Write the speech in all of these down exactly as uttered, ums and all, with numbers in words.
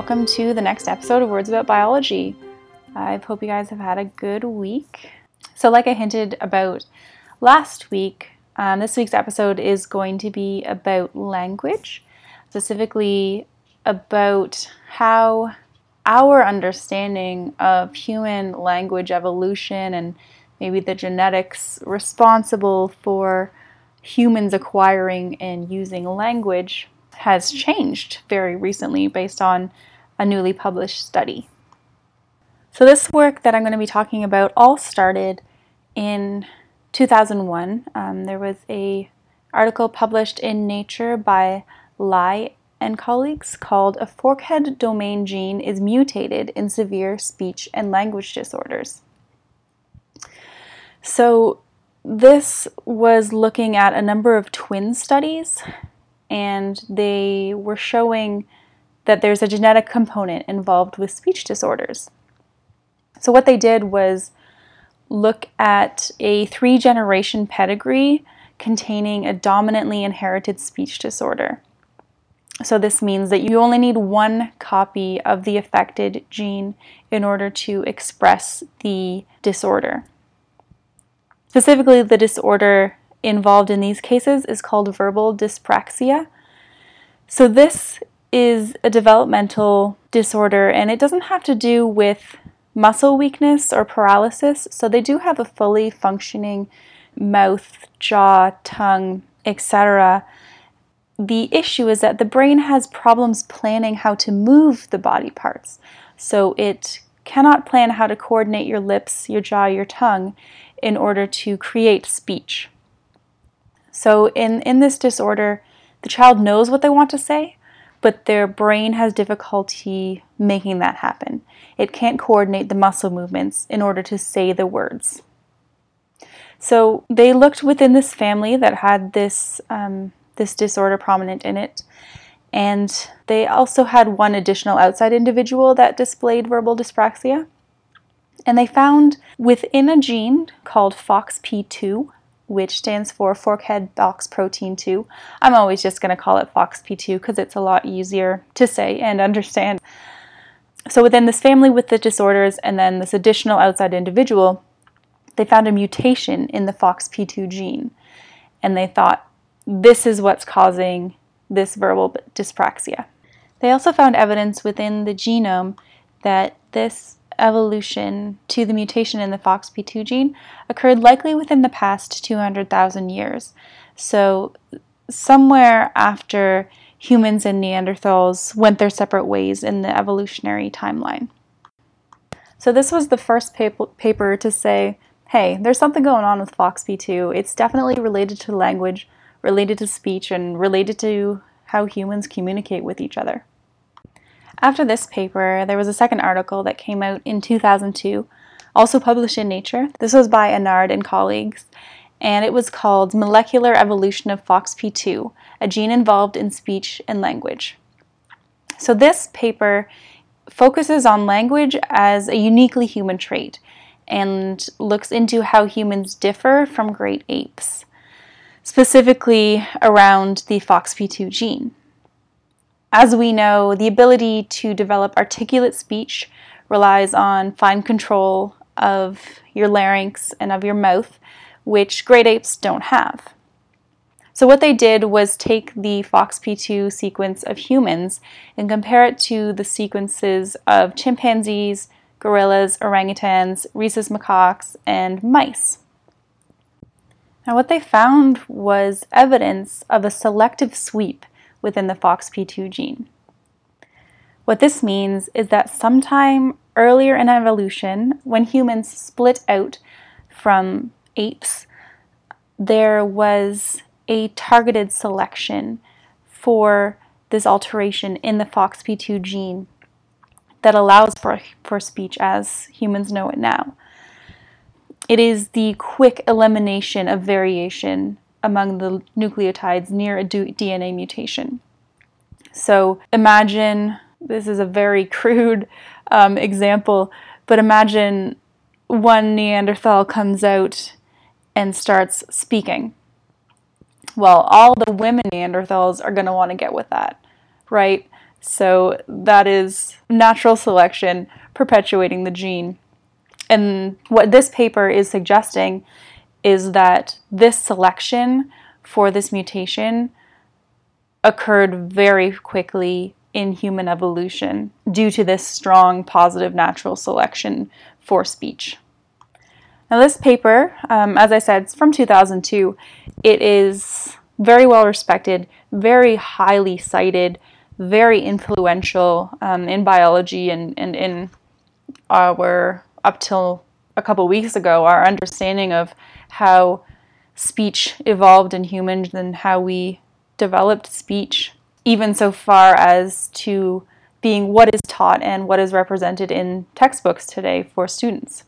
welcome to the next episode of Words About Biology. I hope you guys have had a good week. So like I hinted about last week, um, this week's episode is going to be about language, specifically about how our understanding of human language evolution and maybe the genetics responsible for humans acquiring and using language has changed very recently based on a newly published study. So this work that I'm going to be talking about all started in two thousand one. Um, there was a article published in Nature by Lai and colleagues called "A Forkhead Domain Gene is Mutated in Severe Speech and Language Disorders." So this was looking at a number of twin studies, and they were showing that there's a genetic component involved with speech disorders. So what they did was look at a three-generation pedigree containing a dominantly inherited speech disorder. So this means that you only need one copy of the affected gene in order to express the disorder. Specifically, the disorder involved in these cases is called verbal dyspraxia. So this is a developmental disorder, and it doesn't have to do with muscle weakness or paralysis. So they do have a fully functioning mouth, jaw, tongue, et cetera. The issue is that the brain has problems planning how to move the body parts. So it cannot plan how to coordinate your lips, your jaw, your tongue in order to create speech. So in, in this disorder, the child knows what they want to say, but their brain has difficulty making that happen. It can't coordinate the muscle movements in order to say the words. So they looked within this family that had this um, this disorder prominent in it, and they also had one additional outside individual that displayed verbal dyspraxia. And they found within a gene called F O X P two, which stands for Forkhead Box Protein two. I'm always just going to call it F O X P two because it's a lot easier to say and understand. So within this family with the disorders and then this additional outside individual, they found a mutation in the F O X P two gene. And they thought, this is what's causing this verbal dyspraxia. They also found evidence within the genome that this evolution to the mutation in the F O X P two gene occurred likely within the past two hundred thousand years. So somewhere after humans and Neanderthals went their separate ways in the evolutionary timeline. So this was the first paper to say, hey, there's something going on with F O X P two. It's definitely related to language, related to speech, and related to how humans communicate with each other. After this paper, there was a second article that came out in two thousand two, also published in Nature. This was by Annard and colleagues, and it was called Molecular Evolution of F O X P two, a gene involved in speech and language. So this paper focuses on language as a uniquely human trait and looks into how humans differ from great apes, specifically around the F O X P two gene. As we know, the ability to develop articulate speech relies on fine control of your larynx and of your mouth, which great apes don't have. So what they did was take the F O X P two sequence of humans and compare it to the sequences of chimpanzees, gorillas, orangutans, rhesus macaques, and mice. Now what they found was evidence of a selective sweep within the F O X P two gene. What this means is that sometime earlier in evolution, when humans split out from apes, there was a targeted selection for this alteration in the F O X P two gene that allows for, for speech as humans know it now. It is the quick elimination of variation among the nucleotides near a D N A mutation. So imagine, this is a very crude um, example, but imagine one Neanderthal comes out and starts speaking. Well, all the women Neanderthals are going to want to get with that, right? So that is natural selection perpetuating the gene. And what this paper is suggesting is that this selection for this mutation occurred very quickly in human evolution due to this strong positive natural selection for speech. Now this paper, um, as I said, it's from two thousand two. It is very well respected, very highly cited, very influential um, in biology and, and in our, up till a couple weeks ago, our understanding of how speech evolved in humans and how we developed speech, even so far as to being what is taught and what is represented in textbooks today for students.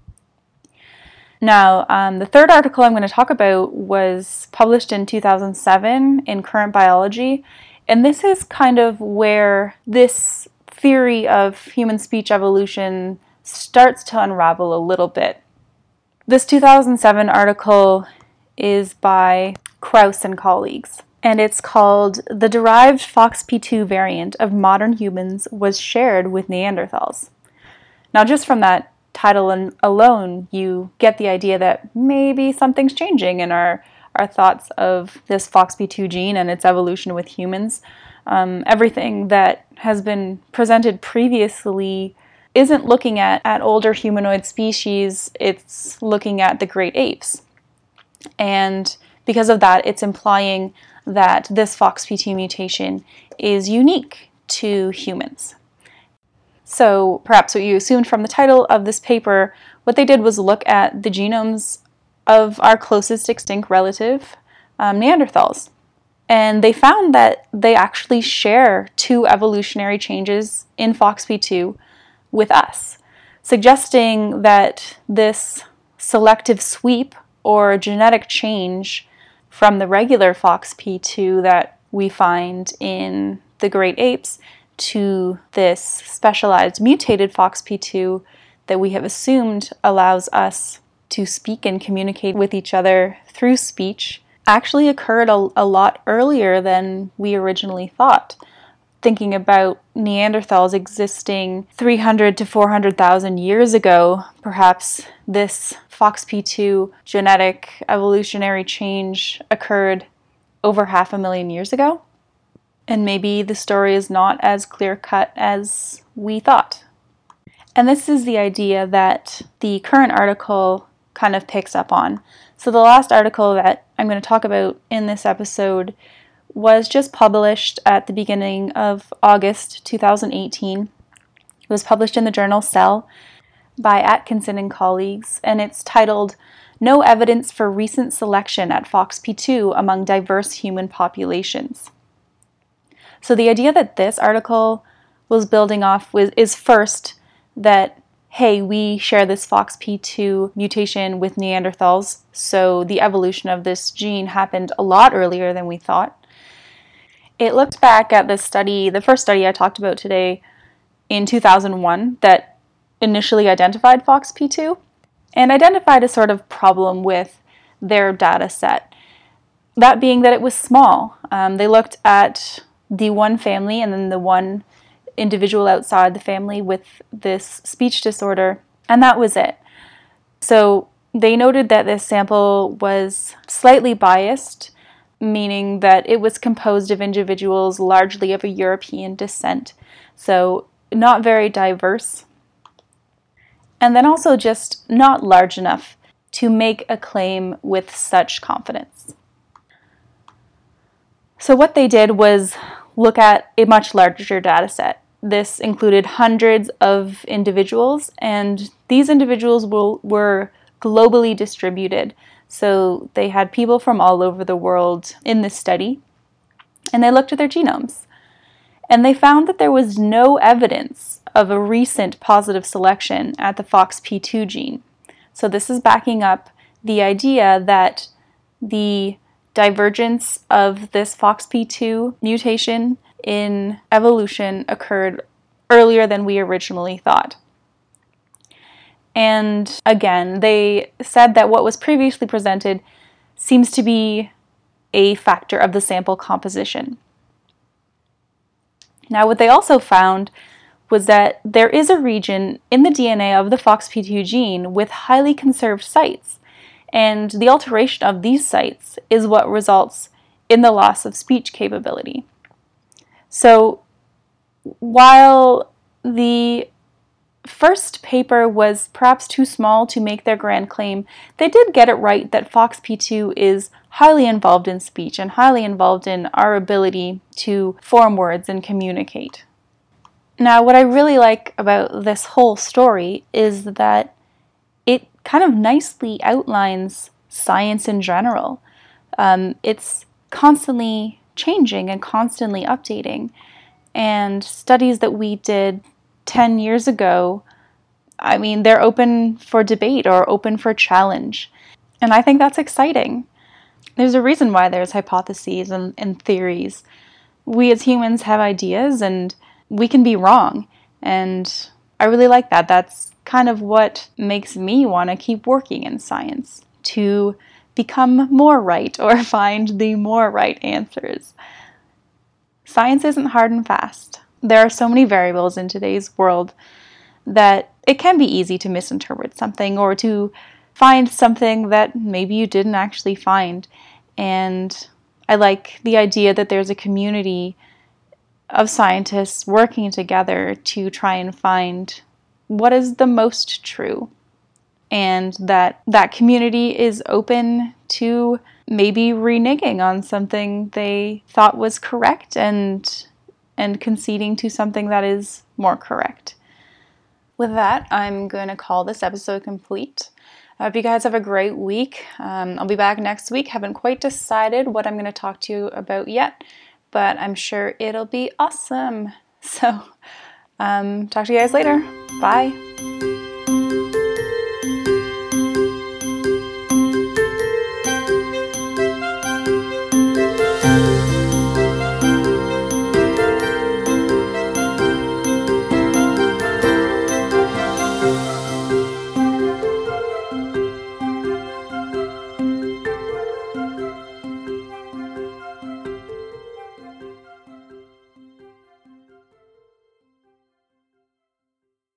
Now, um, the third article I'm going to talk about was published in two thousand seven in Current Biology, and this is kind of where this theory of human speech evolution starts to unravel a little bit. This two thousand seven article is by Krauss and colleagues, and it's called "The Derived F O X P two Variant of Modern Humans Was Shared with Neanderthals." Now, just from that title alone, you get the idea that maybe something's changing in our, our thoughts of this F O X P two gene and its evolution with humans. Um, everything that has been presented previously isn't looking at, at older humanoid species, it's looking at the great apes. And because of that, it's implying that this F O X P two mutation is unique to humans. So perhaps what you assumed from the title of this paper, what they did was look at the genomes of our closest extinct relative, um, Neanderthals. And they found that they actually share two evolutionary changes in F O X P two with us, suggesting that this selective sweep or genetic change from the regular F O X P two that we find in the great apes to this specialized mutated F O X P two that we have assumed allows us to speak and communicate with each other through speech actually occurred a, a lot earlier than we originally thought. Thinking about Neanderthals existing three hundred to four hundred thousand years ago, perhaps this F O X P two genetic evolutionary change occurred over half a million years ago. And maybe the story is not as clear-cut as we thought. And this is the idea that the current article kind of picks up on. So the last article that I'm going to talk about in this episode was just published at the beginning of August two thousand eighteen. It was published in the journal Cell by Atkinson and colleagues, and it's titled "No Evidence for Recent Selection at F O X P two Among Diverse Human Populations." So the idea that this article was building off was, is first that, hey, we share this F O X P two mutation with Neanderthals, so the evolution of this gene happened a lot earlier than we thought. It looked back at the study, the first study I talked about today, in two thousand one that initially identified F O X P two and identified a sort of problem with their data set. That being that it was small. Um, they looked at the one family and then the one individual outside the family with this speech disorder, and that was it. So they noted that this sample was slightly biased, meaning that it was composed of individuals largely of a European descent, so not very diverse, and then also just not large enough to make a claim with such confidence. So what they did was look at a much larger data set. This included hundreds of individuals, and these individuals will, were globally distributed. So they had people from all over the world in this study, and they looked at their genomes. And they found that there was no evidence of a recent positive selection at the F O X P two gene. So this is backing up the idea that the divergence of this F O X P two mutation in evolution occurred earlier than we originally thought. And again, they said that what was previously presented seems to be a factor of the sample composition. Now, what they also found was that there is a region in the D N A of the F O X P two gene with highly conserved sites, and the alteration of these sites is what results in the loss of speech capability. So, while the first paper was perhaps too small to make their grand claim, they did get it right that F O X P two is highly involved in speech and highly involved in our ability to form words and communicate. Now, what I really like about this whole story is that it kind of nicely outlines science in general. Um, it's constantly changing and constantly updating. And studies that we did ten years ago, I mean, they're open for debate or open for challenge. And I think that's exciting. There's a reason why there's hypotheses and, and theories. We as humans have ideas and we can be wrong. And I really like that. That's kind of what makes me want to keep working in science, to become more right or find the more right answers. Science isn't hard and fast. There are so many variables in today's world that it can be easy to misinterpret something or to find something that maybe you didn't actually find. And I like the idea that there's a community of scientists working together to try and find what is the most true, and that that community is open to maybe reneging on something they thought was correct and and conceding to something that is more correct. With that, I'm going to call this episode complete. I hope you guys have a great week. Um, I'll be back next week. Haven't quite decided what I'm going to talk to you about yet, but I'm sure it'll be awesome. So, um, talk to you guys later. Bye.